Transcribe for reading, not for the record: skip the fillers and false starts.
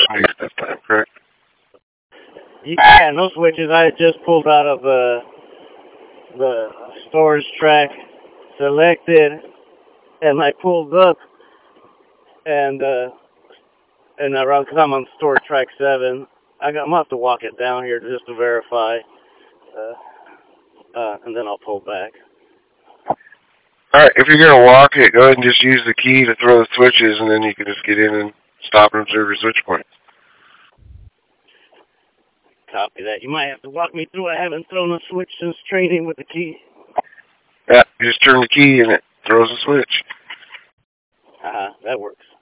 I used that time, correct? Yeah, no switches. I just pulled out of the storage track, selected, and I pulled up, and around because I'm on storage track 7. I'm gonna have to walk it down here just to verify, and then I'll pull back. Alright, if you're gonna walk it, go ahead and just use the key to throw the switches, and then you can just get in and stop and observe your switch points. Copy that. You might have to walk me through. I haven't thrown a switch since training with the key. Yeah, you just turn the key and it throws a switch. That works.